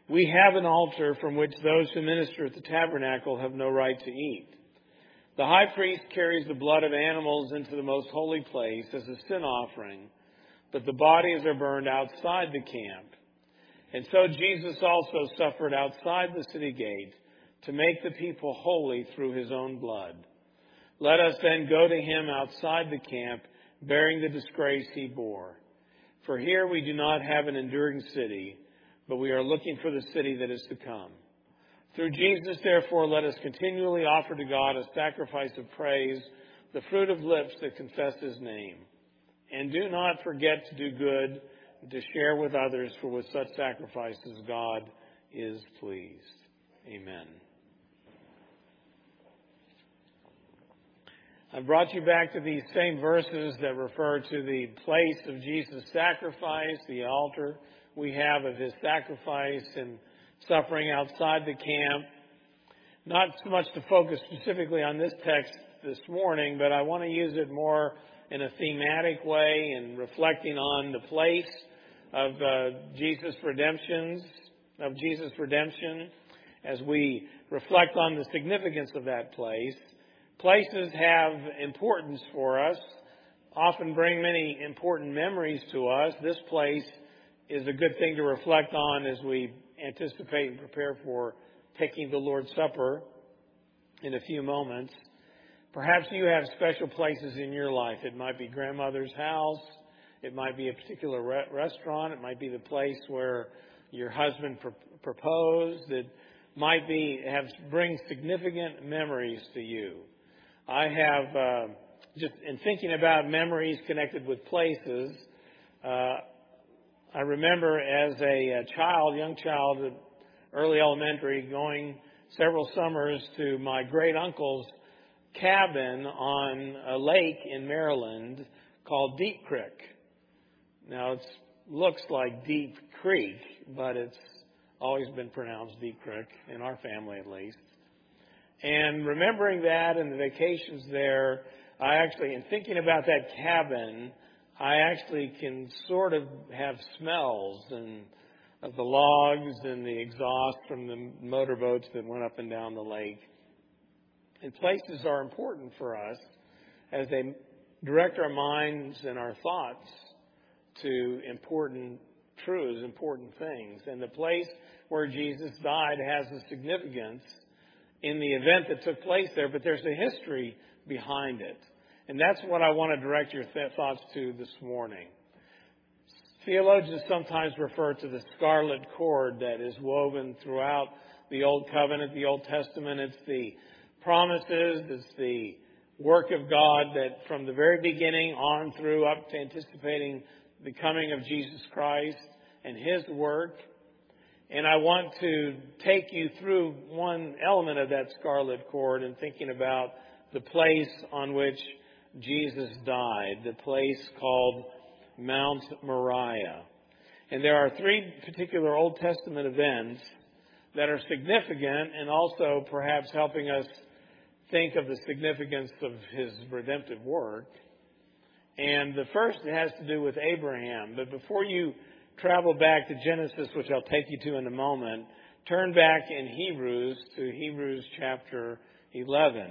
We have an altar from which those who minister at the tabernacle have no right to eat. The high priest carries the blood of animals into the most holy place as a sin offering, but the bodies are burned outside the camp. And so Jesus also suffered outside the city gate to make the people holy through his own blood. Let us then go to him outside the camp, bearing the disgrace he bore. For here we do not have an enduring city, but we are looking for the city that is to come. Through Jesus, therefore, let us continually offer to God a sacrifice of praise, the fruit of lips that confess his name. And do not forget to do good and to share with others, for with such sacrifices God is pleased. Amen. I've brought you back to these same verses that refer to the place of Jesus' sacrifice, the altar we have of his sacrifice and suffering outside the camp. Not so much to focus specifically on this text this morning, but I want to use it more in a thematic way and reflecting on the place of Jesus' redemption as we reflect on the significance of that place. Places have importance for us, often bring many important memories to us. This place is a good thing to reflect on as we anticipate and prepare for taking the Lord's Supper in a few moments. Perhaps you have special places in your life. It might be grandmother's house. It might be a particular restaurant. It might be the place where your husband proposed. It might bring significant memories to you. I have, just in thinking about memories connected with places, I remember as a young child, early elementary, going several summers to my great uncle's cabin on a lake in Maryland called Deep Creek. Now it looks like Deep Creek, but it's always been pronounced Deep Creek, in our family at least. And remembering that and the vacations there, in thinking about that cabin, I actually can sort of have smells of the logs and the exhaust from the motorboats that went up and down the lake. And places are important for us as they direct our minds and our thoughts to important truths, important things. And the place where Jesus died has a significance in the event that took place there, but there's a history behind it. And that's what I want to direct your thoughts to this morning. Theologians sometimes refer to the scarlet cord that is woven throughout the Old Covenant, the Old Testament. It's the promises, it's the work of God that from the very beginning on through up to anticipating the coming of Jesus Christ and his work. And I want to take you through one element of that scarlet cord and thinking about the place on which Jesus died, the place called Mount Moriah. And there are three particular Old Testament events that are significant and also perhaps helping us think of the significance of his redemptive work. And the first has to do with Abraham. But before you travel back to Genesis, which I'll take you to in a moment, turn back in Hebrews to Hebrews chapter 11.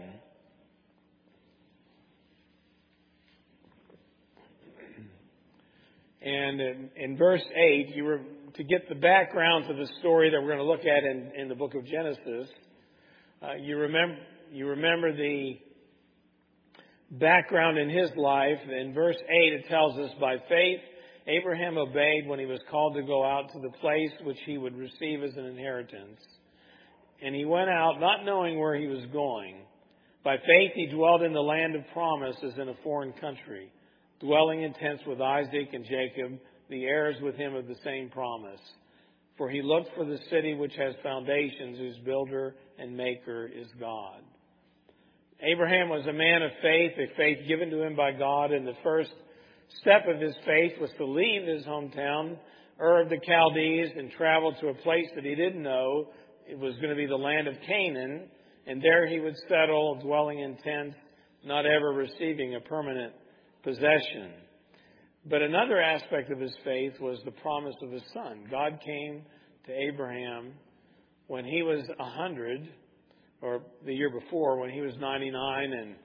And in verse 8, to get the background to the story that we're going to look at in the book of Genesis, you remember the background in his life. In verse 8, it tells us, by faith, Abraham obeyed when he was called to go out to the place which he would receive as an inheritance. And he went out not knowing where he was going. By faith, he dwelt in the land of promise as in a foreign country, dwelling in tents with Isaac and Jacob, the heirs with him of the same promise. For he looked for the city which has foundations, whose builder and maker is God. Abraham was a man of faith, a faith given to him by God, and the first step of his faith was to leave his hometown, Ur of the Chaldees, and travel to a place that he didn't know. It was going to be the land of Canaan, and there he would settle, dwelling in tents, not ever receiving a permanent possession. But another aspect of his faith was the promise of his son. God came to Abraham when he was 100, or the year before when he was 99,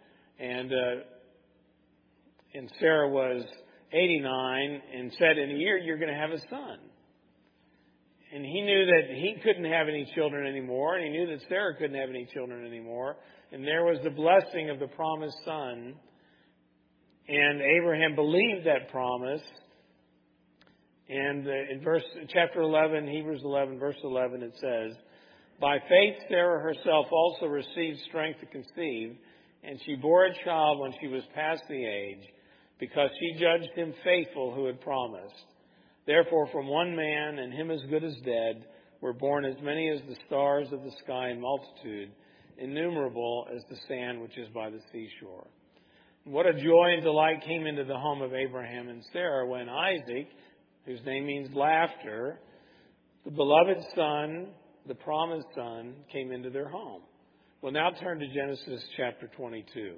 and Sarah was 89, and said, "In a year you're going to have a son." And he knew that he couldn't have any children anymore, and he knew that Sarah couldn't have any children anymore. And there was the blessing of the promised son. And Abraham believed that promise. And in chapter 11, Hebrews 11, verse 11, it says, "By faith Sarah herself also received strength to conceive, and she bore a child when she was past the age, because she judged him faithful who had promised. Therefore from one man, and him as good as dead, were born as many as the stars of the sky in multitude, innumerable as the sand which is by the seashore." What a joy and delight came into the home of Abraham and Sarah when Isaac, whose name means laughter, the beloved son, the promised son, came into their home. We'll now turn to Genesis chapter 22.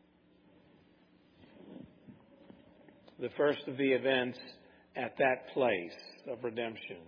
The first of the events at that place of redemption.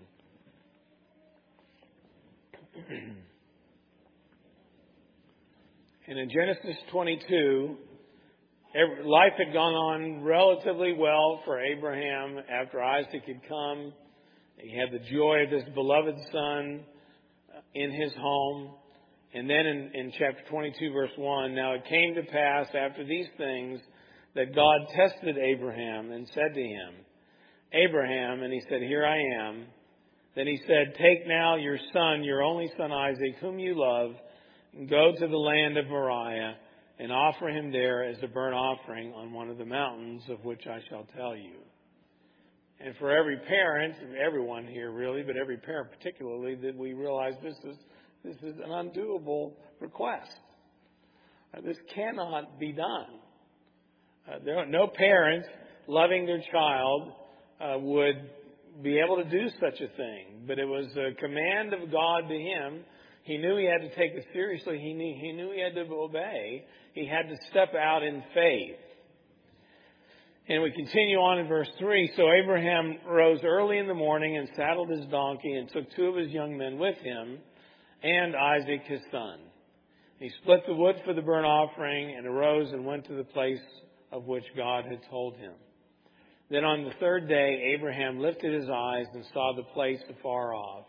And in Genesis 22, life had gone on relatively well for Abraham after Isaac had come. He had the joy of this beloved son in his home. And then in chapter 22, verse 1, "Now it came to pass after these things that God tested Abraham and said to him, 'Abraham,' and he said, 'Here I am.' Then he said, 'Take now your son, your only son Isaac, whom you love, and go to the land of Moriah, and offer him there as a burnt offering on one of the mountains of which I shall tell you.'" And for every parent, everyone here really, but every parent particularly, that we realize this is an undoable request. This cannot be done. No parent loving their child would be able to do such a thing. But it was a command of God to him. He knew he had to take it seriously. He knew he had to obey. He had to step out in faith. And we continue on in verse 3. "So Abraham rose early in the morning and saddled his donkey and took 2 of his young men with him and Isaac his son. He split the wood for the burnt offering and arose and went to the place of which God had told him. Then on the 3rd day, Abraham lifted his eyes and saw the place afar off.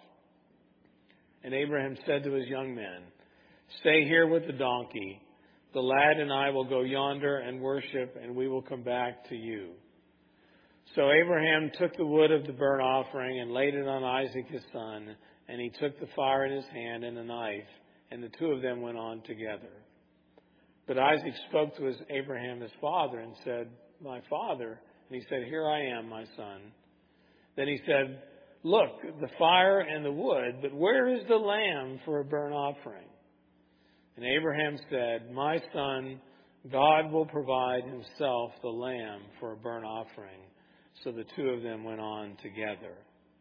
And Abraham said to his young men, 'Stay here with the donkey. The lad and I will go yonder and worship, and we will come back to you.' So Abraham took the wood of the burnt offering and laid it on Isaac his son, and he took the fire in his hand and a knife, and the 2 of them went on together. But Isaac spoke to Abraham his father and said, 'My father.' And he said, 'Here I am, my son.' Then he said, 'Look, the fire and the wood, but where is the lamb for a burnt offering?' And Abraham said, 'My son, God will provide himself the lamb for a burnt offering.' So the 2 of them went on together."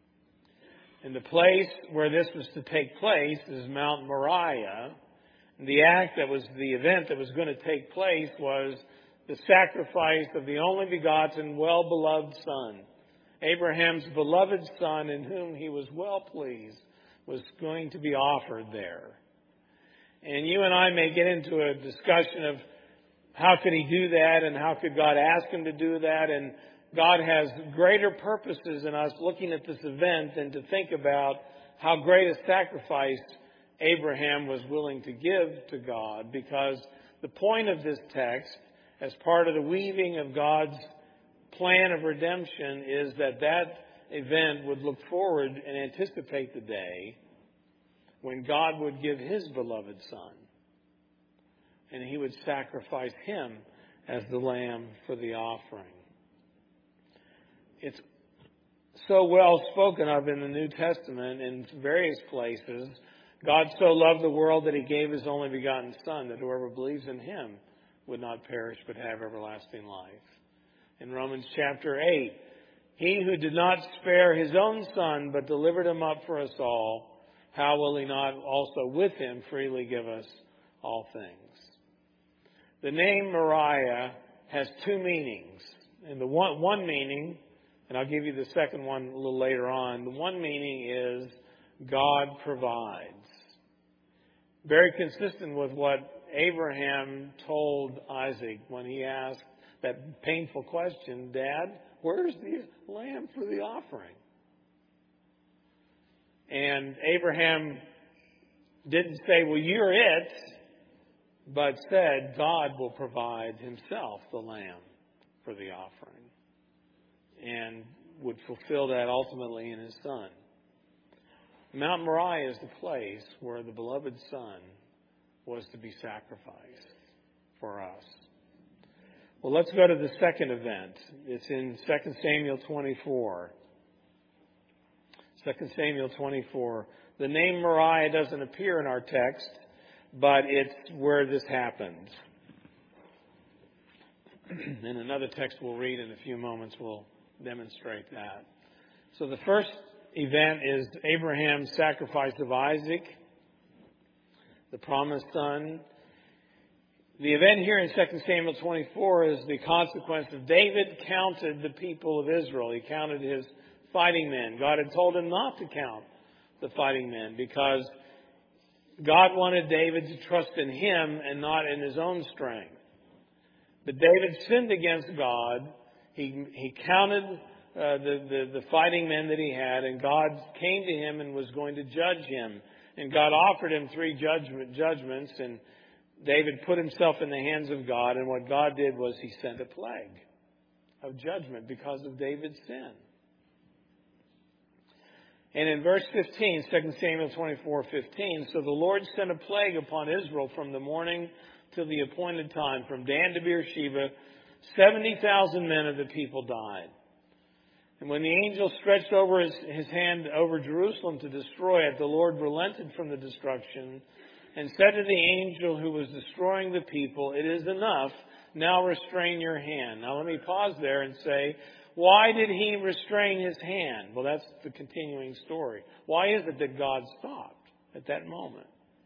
And the place where this was to take place is Mount Moriah. And the event that was going to take place was the sacrifice of the only begotten, well-beloved son. Abraham's beloved son, in whom he was well pleased, was going to be offered there. And you and I may get into a discussion of how could he do that and how could God ask him to do that. And God has greater purposes in us looking at this event than to think about how great a sacrifice Abraham was willing to give to God. Because the point of this text, as part of the weaving of God's plan of redemption, is that event would look forward and anticipate the day when God would give his beloved son, and he would sacrifice him as the lamb for the offering. It's so well spoken of in the New Testament in various places. God so loved the world that he gave his only begotten son, that whoever believes in him would not perish but have everlasting life. In Romans chapter 8, he who did not spare his own son but delivered him up for us all, how will he not also with him freely give us all things? The name Moriah has 2 meanings. And the one meaning, and I'll give you the second one a little later on, the one meaning is God provides. Very consistent with what Abraham told Isaac when he asked that painful question, Dad, where's the lamb for the offering? And Abraham didn't say, well, you're it, but said God will provide himself the lamb for the offering, and would fulfill that ultimately in his son. Mount Moriah is the place where the beloved Son was to be sacrificed for us. Well, let's go to the second event. It's in 2 Samuel 24. 2 Samuel 24. The name Moriah doesn't appear in our text, but it's where this happens. In another text we'll read in a few moments, we'll demonstrate that. So the first event is Abraham's sacrifice of Isaac, the promised son. The event here in 2 Samuel 24 is the consequence of David counted the people of Israel. He counted his fighting men. God had told him not to count the fighting men because God wanted David to trust in him and not in his own strength. But David sinned against God. He counted the fighting men that he had, and God came to him and was going to judge him. And God offered him 3 judgments, and David put himself in the hands of God, and what God did was he sent a plague of judgment because of David's sin. And in verse 15, 2 Samuel 24:15, so the Lord sent a plague upon Israel from the morning till the appointed time, from Dan to Beersheba, 70,000 men of the people died. And when the angel stretched over his hand over Jerusalem to destroy it, the Lord relented from the destruction and said to the angel who was destroying the people, it is enough, now restrain your hand. Now let me pause there and say, why did he restrain his hand? Well, that's the continuing story. Why is it that God stopped at that moment?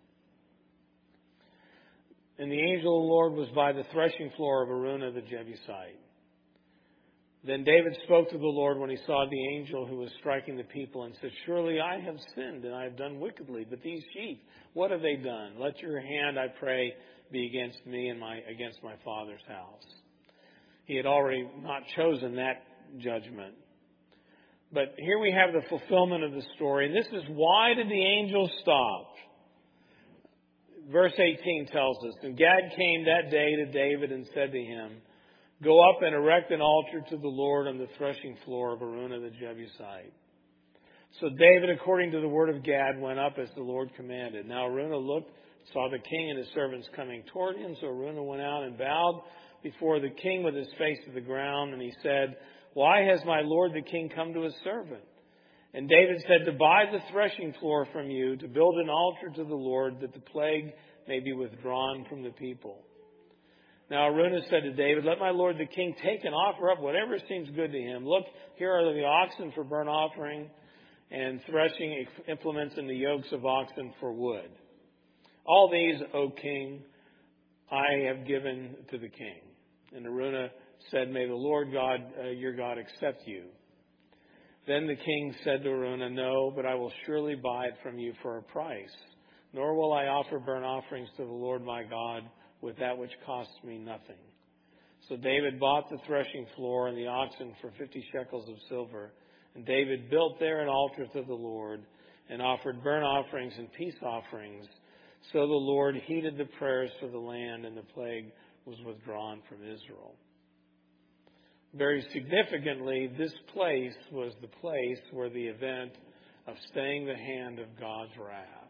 And the angel of the Lord was by the threshing floor of Araunah the Jebusite. Then David spoke to the Lord when he saw the angel who was striking the people and said, surely I have sinned and I have done wickedly, but these sheep, what have they done? Let your hand, I pray, be against me and against my father's house. He had already not chosen that judgment. But here we have the fulfillment of the story. And this is why did the angel stop? Verse 18 tells us, and Gad came that day to David and said to him, go up and erect an altar to the Lord on the threshing floor of Araunah the Jebusite. So David, according to the word of Gad, went up as the Lord commanded. Now Araunah looked, saw the king and his servants coming toward him. So Araunah went out and bowed before the king with his face to the ground. And he said, why has my lord the king come to his servant? And David said, to buy the threshing floor from you, to build an altar to the Lord, that the plague may be withdrawn from the people. Now Araunah said to David, let my lord the king take and offer up whatever seems good to him. Look, here are the oxen for burnt offering, and threshing implements and the yokes of oxen for wood. All these, O king, I have given to the king. And Araunah said, may the Lord God, your God, accept you. Then the king said to Araunah, no, but I will surely buy it from you for a price. Nor will I offer burnt offerings to the Lord my God with that which costs me nothing. So David bought the threshing floor and the oxen for 50 shekels of silver. And David built there an altar to the Lord and offered burnt offerings and peace offerings. So the Lord heeded the prayers for the land, and the plague was withdrawn from Israel. Very significantly, this place was the place where the event of staying the hand of God's wrath.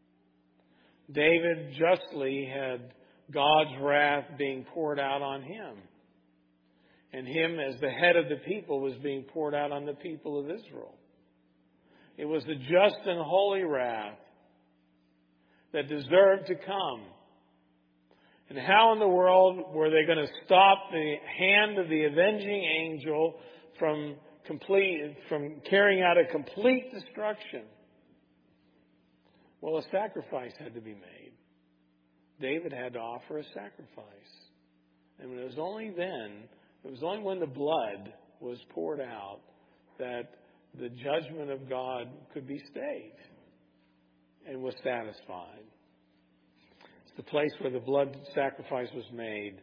David justly had God's wrath being poured out on him. And him, as the head of the people, was being poured out on the people of Israel. It was the just and holy wrath that deserved to come. And how in the world were they going to stop the hand of the avenging angel from carrying out a complete destruction? Well, a sacrifice had to be made. David had to offer a sacrifice. And it was only when the blood was poured out that the judgment of God could be stayed. was satisfied. It's the place where the blood sacrifice was made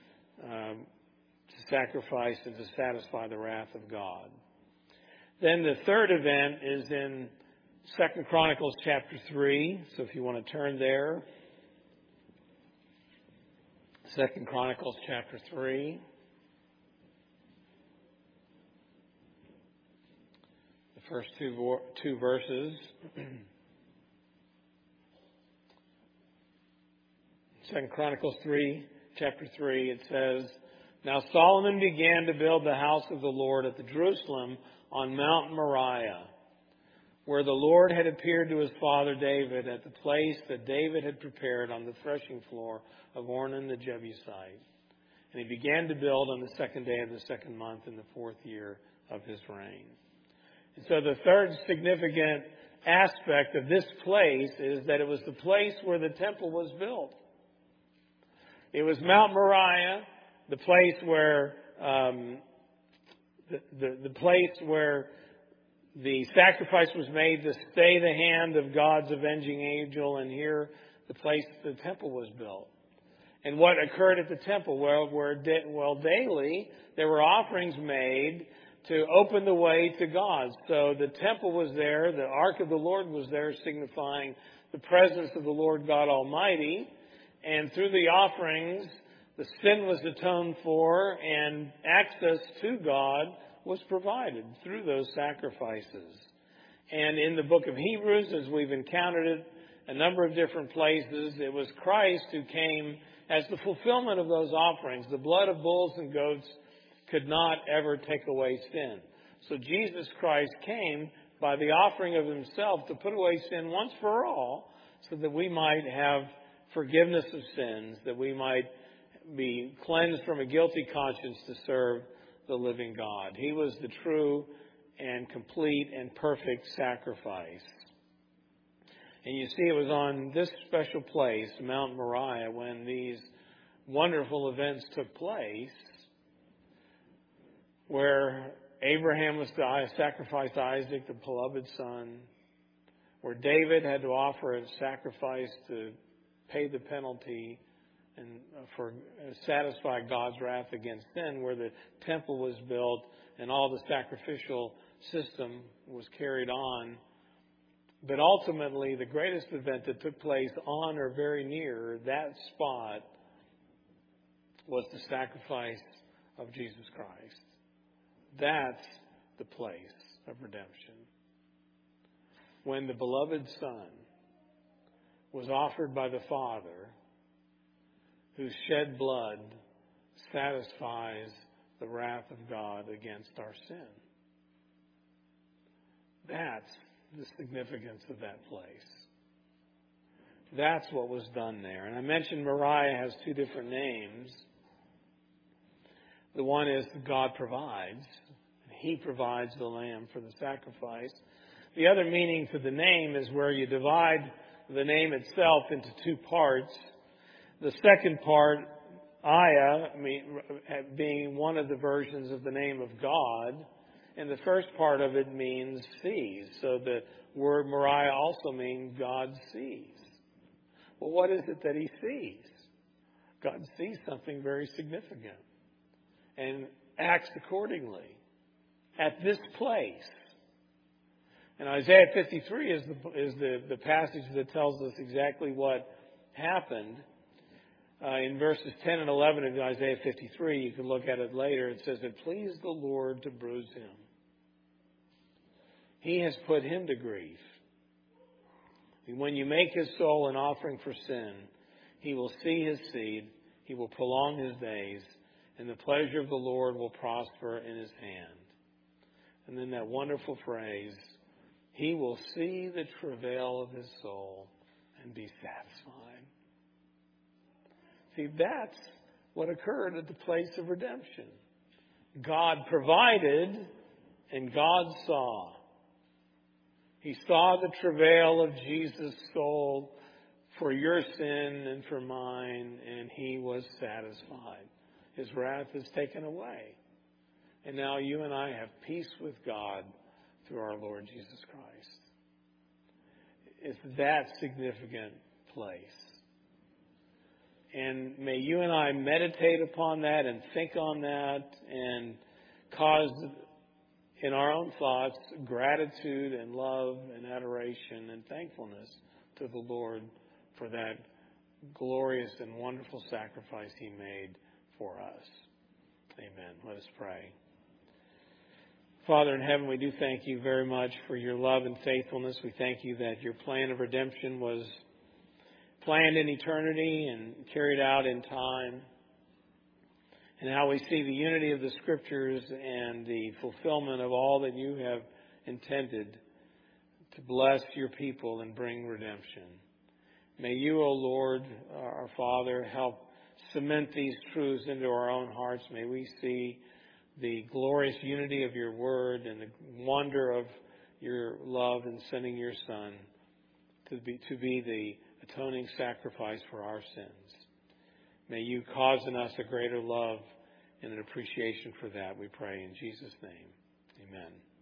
to sacrifice and to satisfy the wrath of God. Then the third event is in 2 Chronicles chapter 3. So if you want to turn there. 2 Chronicles chapter 3. The first two verses. 2 Chronicles 3, chapter 3, it says, Now Solomon began to build the house of the Lord at the Jerusalem on Mount Moriah, where the Lord had appeared to his father David at the place that David had prepared on the threshing floor of Ornan the Jebusite. And he began to build on the second day of the second month in the fourth year of his reign. And so the third significant aspect of this place is that it was the place where the temple was built. It was Mount Moriah, the place where the place where the sacrifice was made to stay the hand of God's avenging angel, and here the place the temple was built. And what occurred at the temple? Well, daily there were offerings made to open the way to God. So the temple was there, the ark of the Lord was there, signifying the presence of the Lord God Almighty. And through the offerings, the sin was atoned for, and access to God was provided through those sacrifices. And in the book of Hebrews, as we've encountered it a number of different places, it was Christ who came as the fulfillment of those offerings. The blood of bulls and goats could not ever take away sin. So Jesus Christ came by the offering of himself to put away sin once for all, so that we might have forgiveness of sins, that we might be cleansed from a guilty conscience to serve the living God. He was the true and complete and perfect sacrifice. And you see, it was on this special place, Mount Moriah, when these wonderful events took place, where Abraham was to sacrifice Isaac, the beloved son, where David had to offer a sacrifice to pay the penalty and for satisfy God's wrath against sin, where the temple was built and all the sacrificial system was carried on. But ultimately, the greatest event that took place on or very near that spot was the sacrifice of Jesus Christ. That's the place of redemption. When the beloved Son was offered by the Father, whose shed blood satisfies the wrath of God against our sin. That's the significance of that place. That's what was done there. And I mentioned Moriah has two different names. The one is God provides. He provides the lamb for the sacrifice. The other meaning to the name is where you divide the name itself into two parts. The second part, Aya, being one of the versions of the name of God, and the first part of it means sees. So the word Moriah also means God sees. Well, what is it that he sees? God sees something very significant and acts accordingly at this place. And Isaiah 53 is the passage that tells us exactly what happened. In verses 10 and 11 of Isaiah 53, you can look at it later. It says, It pleased the Lord to bruise him. He has put him to grief. And when you make his soul an offering for sin, he will see his seed, he will prolong his days, and the pleasure of the Lord will prosper in his hand. And then that wonderful phrase, he will see the travail of his soul and be satisfied. See, that's what occurred at the place of redemption. God provided and God saw. He saw the travail of Jesus' soul for your sin and for mine, and he was satisfied. His wrath is taken away. And now you and I have peace with God through our Lord Jesus Christ. It's that significant place. And may you and I meditate upon that and think on that and cause in our own thoughts gratitude and love and adoration and thankfulness to the Lord for that glorious and wonderful sacrifice He made for us. Amen. Let us pray. Father in heaven, we do thank you very much for your love and faithfulness. We thank you that your plan of redemption was planned in eternity and carried out in time. And how we see the unity of the Scriptures and the fulfillment of all that you have intended to bless your people and bring redemption. May you, O Lord, our Father, help cement these truths into our own hearts. May we see the glorious unity of your word and the wonder of your love in sending your Son to be the atoning sacrifice for our sins. May you cause in us a greater love and an appreciation for that, we pray in Jesus' name. Amen.